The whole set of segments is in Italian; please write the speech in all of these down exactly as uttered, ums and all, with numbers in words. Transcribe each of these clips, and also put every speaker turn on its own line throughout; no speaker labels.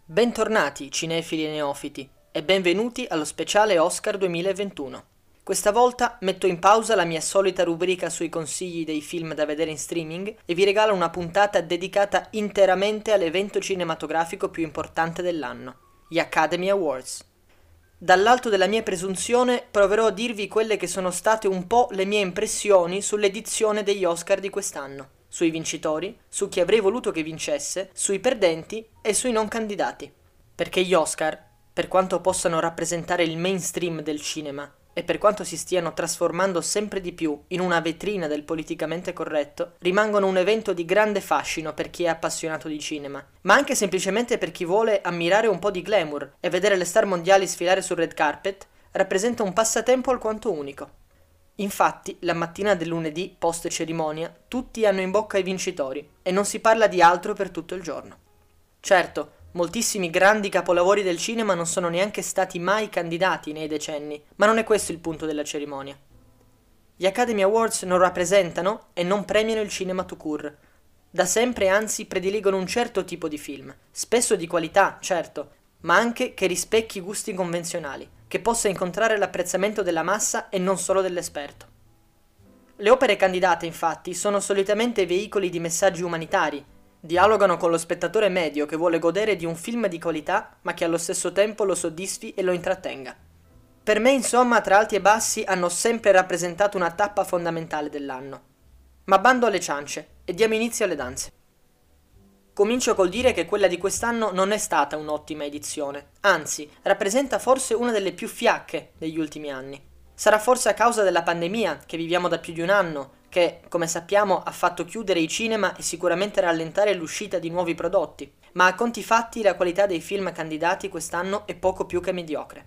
Bentornati cinefili e neofiti e benvenuti allo speciale Oscar duemilaventuno. Questa volta metto in pausa la mia solita rubrica sui consigli dei film da vedere in streaming e vi regalo una puntata dedicata interamente all'evento cinematografico più importante dell'anno, gli Academy Awards. Dall'alto della mia presunzione proverò a dirvi quelle che sono state un po' le mie impressioni sull'edizione degli Oscar di quest'anno, sui vincitori, su chi avrei voluto che vincesse, sui perdenti e sui non candidati. Perché gli Oscar, per quanto possano rappresentare il mainstream del cinema e per quanto si stiano trasformando sempre di più in una vetrina del politicamente corretto, rimangono un evento di grande fascino per chi è appassionato di cinema, ma anche semplicemente per chi vuole ammirare un po' di glamour e vedere le star mondiali sfilare sul red carpet rappresenta un passatempo alquanto unico. Infatti, la mattina del lunedì, post cerimonia, tutti hanno in bocca i vincitori e non si parla di altro per tutto il giorno. Certo, moltissimi grandi capolavori del cinema non sono neanche stati mai candidati nei decenni, ma non è questo il punto della cerimonia. Gli Academy Awards non rappresentano e non premiano il cinema tout court. Da sempre anzi prediligono un certo tipo di film, spesso di qualità, certo, ma anche che rispecchi gusti convenzionali, che possa incontrare l'apprezzamento della massa e non solo dell'esperto. Le opere candidate, infatti, sono solitamente veicoli di messaggi umanitari, dialogano con lo spettatore medio che vuole godere di un film di qualità, ma che allo stesso tempo lo soddisfi e lo intrattenga. Per me, insomma, tra alti e bassi hanno sempre rappresentato una tappa fondamentale dell'anno. Ma bando alle ciance e diamo inizio alle danze. Comincio col dire che quella di quest'anno non è stata un'ottima edizione, anzi, rappresenta forse una delle più fiacche degli ultimi anni. Sarà forse a causa della pandemia, che viviamo da più di un anno, che, come sappiamo, ha fatto chiudere i cinema e sicuramente rallentare l'uscita di nuovi prodotti, ma a conti fatti la qualità dei film candidati quest'anno è poco più che mediocre.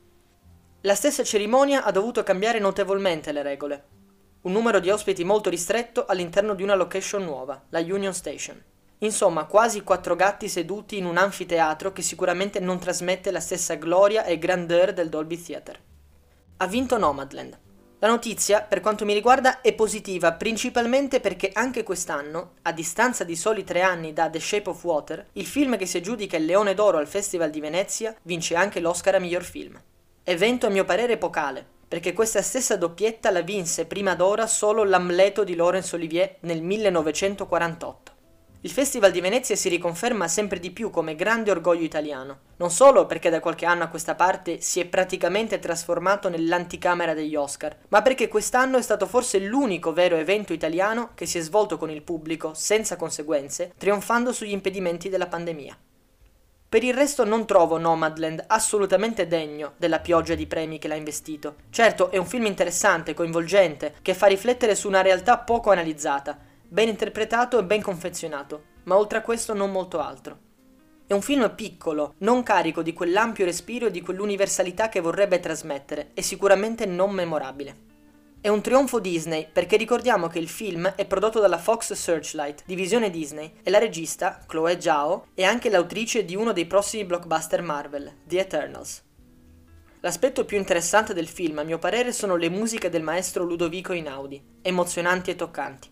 La stessa cerimonia ha dovuto cambiare notevolmente le regole. Un numero di ospiti molto ristretto all'interno di una location nuova, la Union Station. Insomma, quasi quattro gatti seduti in un anfiteatro che sicuramente non trasmette la stessa gloria e grandeur del Dolby Theatre. Ha vinto Nomadland. La notizia, per quanto mi riguarda, è positiva principalmente perché anche quest'anno, a distanza di soli tre anni da The Shape of Water, il film che si aggiudica il Leone d'Oro al Festival di Venezia vince anche l'Oscar a miglior film. Evento a mio parere epocale, perché questa stessa doppietta la vinse prima d'ora solo l'Amleto di Laurence Olivier nel millenovecentoquarantotto. Il Festival di Venezia si riconferma sempre di più come grande orgoglio italiano, non solo perché da qualche anno a questa parte si è praticamente trasformato nell'anticamera degli Oscar, ma perché quest'anno è stato forse l'unico vero evento italiano che si è svolto con il pubblico, senza conseguenze, trionfando sugli impedimenti della pandemia. Per il resto non trovo Nomadland assolutamente degno della pioggia di premi che l'ha investito. Certo, è un film interessante, coinvolgente, che fa riflettere su una realtà poco analizzata, ben interpretato e ben confezionato, ma oltre a questo non molto altro. È un film piccolo, non carico di quell'ampio respiro e di quell'universalità che vorrebbe trasmettere, e sicuramente non memorabile. È un trionfo Disney, perché ricordiamo che il film è prodotto dalla Fox Searchlight, divisione Disney, e la regista, Chloé Zhao, è anche l'autrice di uno dei prossimi blockbuster Marvel, The Eternals. L'aspetto più interessante del film, a mio parere, sono le musiche del maestro Ludovico Einaudi, emozionanti e toccanti.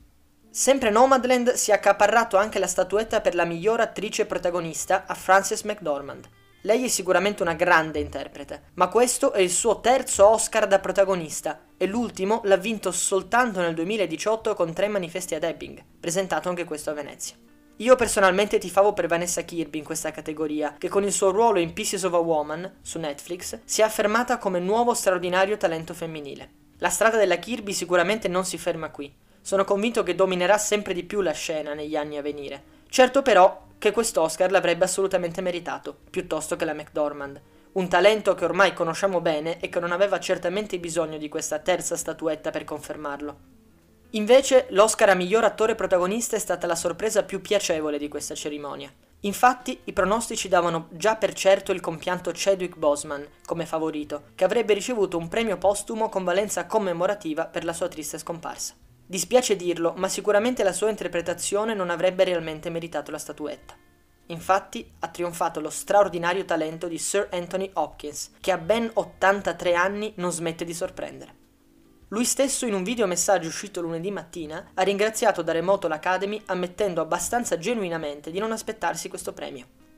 Sempre Nomadland si è accaparrato anche la statuetta per la miglior attrice protagonista a Frances McDormand. Lei è sicuramente una grande interprete, ma questo è il suo terzo Oscar da protagonista e l'ultimo l'ha vinto soltanto nel duemiladiciotto con Tre manifesti ad Ebbing, presentato anche questo a Venezia. Io personalmente tifavo per Vanessa Kirby in questa categoria, che con il suo ruolo in Pieces of a Woman, su Netflix, si è affermata come nuovo straordinario talento femminile. La strada della Kirby sicuramente non si ferma qui. Sono convinto che dominerà sempre di più la scena negli anni a venire. Certo però che quest'Oscar l'avrebbe assolutamente meritato, piuttosto che la McDormand. Un talento che ormai conosciamo bene e che non aveva certamente bisogno di questa terza statuetta per confermarlo. Invece, l'Oscar a miglior attore protagonista è stata la sorpresa più piacevole di questa cerimonia. Infatti, i pronostici davano già per certo il compianto Chadwick Boseman come favorito, che avrebbe ricevuto un premio postumo con valenza commemorativa per la sua triste scomparsa. Dispiace dirlo, ma sicuramente la sua interpretazione non avrebbe realmente meritato la statuetta. Infatti, ha trionfato lo straordinario talento di Sir Anthony Hopkins, che a ben ottantatré anni non smette di sorprendere. Lui stesso, in un videomessaggio uscito lunedì mattina, ha ringraziato da remoto l'Academy ammettendo abbastanza genuinamente di non aspettarsi questo premio.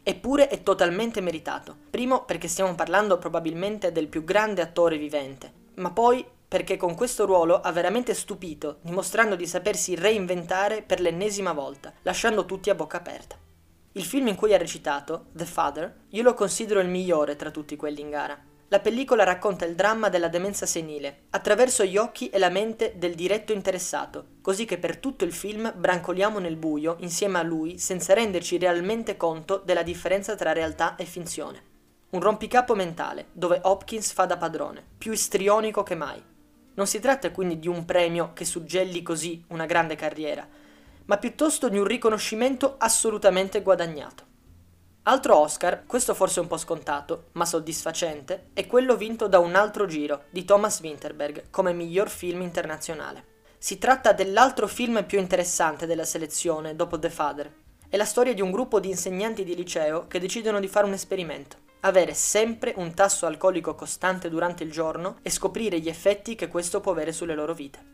Eppure è totalmente meritato. Primo perché stiamo parlando probabilmente del più grande attore vivente, ma poi perché con questo ruolo ha veramente stupito, dimostrando di sapersi reinventare per l'ennesima volta, lasciando tutti a bocca aperta. Il film in cui ha recitato, The Father, io lo considero il migliore tra tutti quelli in gara. La pellicola racconta il dramma della demenza senile, attraverso gli occhi e la mente del diretto interessato, così che per tutto il film brancoliamo nel buio insieme a lui senza renderci realmente conto della differenza tra realtà e finzione. Un rompicapo mentale, dove Hopkins fa da padrone, più istrionico che mai. Non si tratta quindi di un premio che suggelli così una grande carriera, ma piuttosto di un riconoscimento assolutamente guadagnato. Altro Oscar, questo forse un po' scontato, ma soddisfacente, è quello vinto da Un altro giro, di Thomas Vinterberg, come miglior film internazionale. Si tratta dell'altro film più interessante della selezione, dopo The Father. È la storia di un gruppo di insegnanti di liceo che decidono di fare un esperimento. Avere sempre un tasso alcolico costante durante il giorno e scoprire gli effetti che questo può avere sulle loro vite.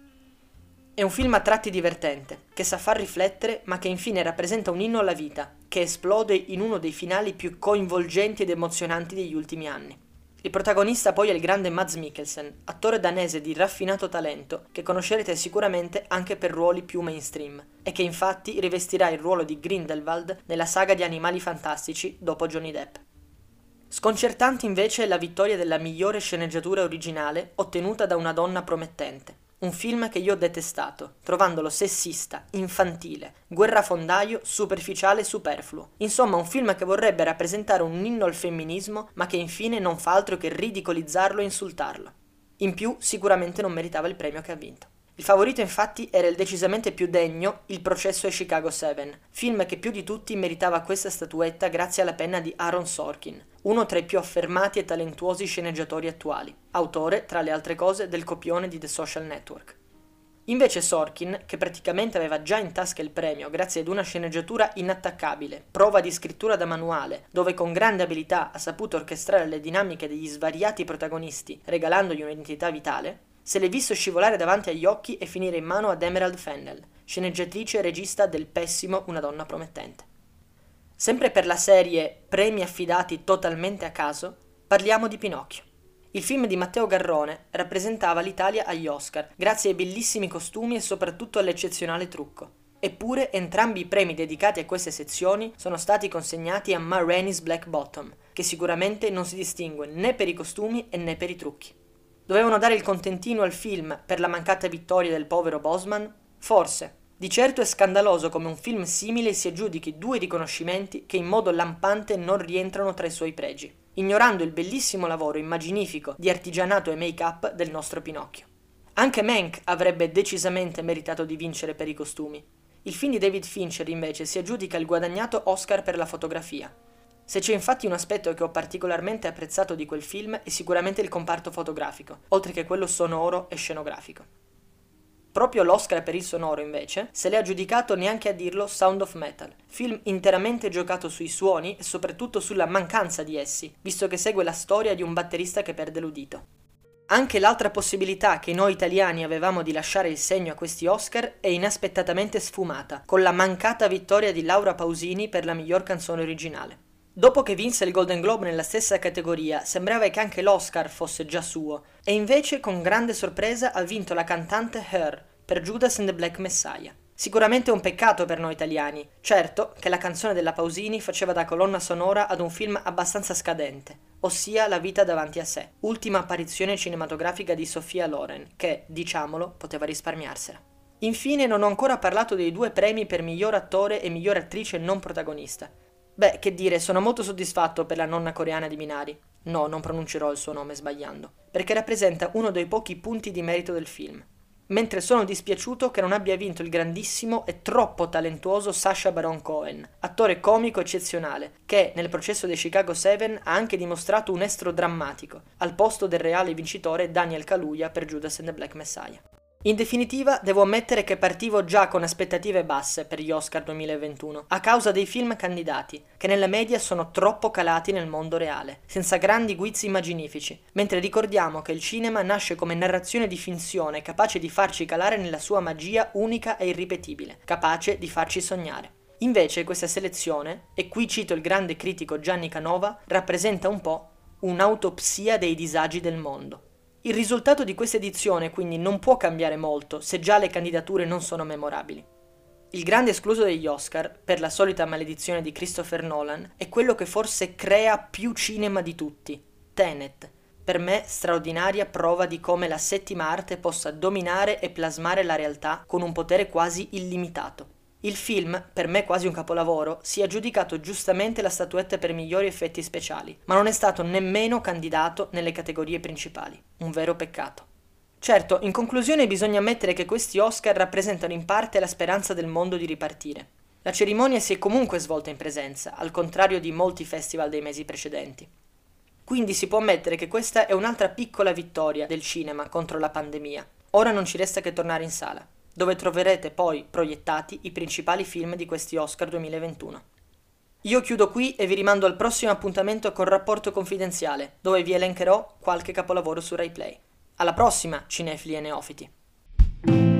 È un film a tratti divertente, che sa far riflettere ma che infine rappresenta un inno alla vita, che esplode in uno dei finali più coinvolgenti ed emozionanti degli ultimi anni. Il protagonista poi è il grande Mads Mikkelsen, attore danese di raffinato talento, che conoscerete sicuramente anche per ruoli più mainstream, e che infatti rivestirà il ruolo di Grindelwald nella saga di Animali Fantastici dopo Johnny Depp. Sconcertante invece è la vittoria della migliore sceneggiatura originale ottenuta da Una donna promettente. Un film che io ho detestato, trovandolo sessista, infantile, guerrafondaio, superficiale e superfluo. Insomma, un film che vorrebbe rappresentare un inno al femminismo, ma che infine non fa altro che ridicolizzarlo e insultarlo. In più, sicuramente non meritava il premio che ha vinto. Il favorito infatti era il decisamente più degno Il processo ai Chicago Seven, film che più di tutti meritava questa statuetta grazie alla penna di Aaron Sorkin, uno tra i più affermati e talentuosi sceneggiatori attuali, autore, tra le altre cose, del copione di The Social Network. Invece Sorkin, che praticamente aveva già in tasca il premio grazie ad una sceneggiatura inattaccabile, prova di scrittura da manuale, dove con grande abilità ha saputo orchestrare le dinamiche degli svariati protagonisti, regalandogli un'identità vitale, se l'è visto scivolare davanti agli occhi e finire in mano ad Emerald Fennell, sceneggiatrice e regista del pessimo Una donna promettente. Sempre per la serie premi affidati totalmente a caso, parliamo di Pinocchio. Il film di Matteo Garrone rappresentava l'Italia agli Oscar, grazie ai bellissimi costumi e soprattutto all'eccezionale trucco. Eppure entrambi i premi dedicati a queste sezioni sono stati consegnati a Ma Rainey's Black Bottom, che sicuramente non si distingue né per i costumi e né per i trucchi. Dovevano dare il contentino al film per la mancata vittoria del povero Bosman? Forse. Di certo è scandaloso come un film simile si aggiudichi due riconoscimenti che in modo lampante non rientrano tra i suoi pregi, ignorando il bellissimo lavoro immaginifico di artigianato e make-up del nostro Pinocchio. Anche Mank avrebbe decisamente meritato di vincere per i costumi. Il film di David Fincher invece si aggiudica il guadagnato Oscar per la fotografia. Se c'è infatti un aspetto che ho particolarmente apprezzato di quel film è sicuramente il comparto fotografico, oltre che quello sonoro e scenografico. Proprio l'Oscar per il sonoro, invece, se l'è aggiudicato neanche a dirlo Sound of Metal, film interamente giocato sui suoni e soprattutto sulla mancanza di essi, visto che segue la storia di un batterista che perde l'udito. Anche l'altra possibilità che noi italiani avevamo di lasciare il segno a questi Oscar è inaspettatamente sfumata, con la mancata vittoria di Laura Pausini per la miglior canzone originale. Dopo che vinse il Golden Globe nella stessa categoria, sembrava che anche l'Oscar fosse già suo, e invece con grande sorpresa ha vinto la cantante Her per Judas and the Black Messiah. Sicuramente un peccato per noi italiani, certo che la canzone della Pausini faceva da colonna sonora ad un film abbastanza scadente, ossia La vita davanti a sé, ultima apparizione cinematografica di Sophia Loren, che, diciamolo, poteva risparmiarsela. Infine non ho ancora parlato dei due premi per miglior attore e miglior attrice non protagonista. Beh, che dire, sono molto soddisfatto per la nonna coreana di Minari. No, non pronuncerò il suo nome sbagliando, perché rappresenta uno dei pochi punti di merito del film. Mentre sono dispiaciuto che non abbia vinto il grandissimo e troppo talentuoso Sacha Baron Cohen, attore comico eccezionale, che nel processo dei Chicago Seven ha anche dimostrato un estro drammatico, al posto del reale vincitore Daniel Kaluuya per Judas and the Black Messiah. In definitiva, devo ammettere che partivo già con aspettative basse per gli Oscar duemilaventuno, a causa dei film candidati, che nella media sono troppo calati nel mondo reale, senza grandi guizzi immaginifici, mentre ricordiamo che il cinema nasce come narrazione di finzione capace di farci calare nella sua magia unica e irripetibile, capace di farci sognare. Invece questa selezione, e qui cito il grande critico Gianni Canova, rappresenta un po' un'autopsia dei disagi del mondo. Il risultato di questa edizione quindi non può cambiare molto se già le candidature non sono memorabili. Il grande escluso degli Oscar, per la solita maledizione di Christopher Nolan, è quello che forse crea più cinema di tutti, Tenet. Per me straordinaria prova di come la settima arte possa dominare e plasmare la realtà con un potere quasi illimitato. Il film, per me quasi un capolavoro, si è aggiudicato giustamente la statuetta per migliori effetti speciali, ma non è stato nemmeno candidato nelle categorie principali. Un vero peccato. Certo, in conclusione bisogna ammettere che questi Oscar rappresentano in parte la speranza del mondo di ripartire. La cerimonia si è comunque svolta in presenza, al contrario di molti festival dei mesi precedenti. Quindi si può ammettere che questa è un'altra piccola vittoria del cinema contro la pandemia. Ora non ci resta che tornare in sala, dove troverete poi proiettati i principali film di questi Oscar duemilaventuno. Io chiudo qui e vi rimando al prossimo appuntamento con Rapporto Confidenziale, dove vi elencherò qualche capolavoro su RaiPlay. Alla prossima, cinefili e neofiti!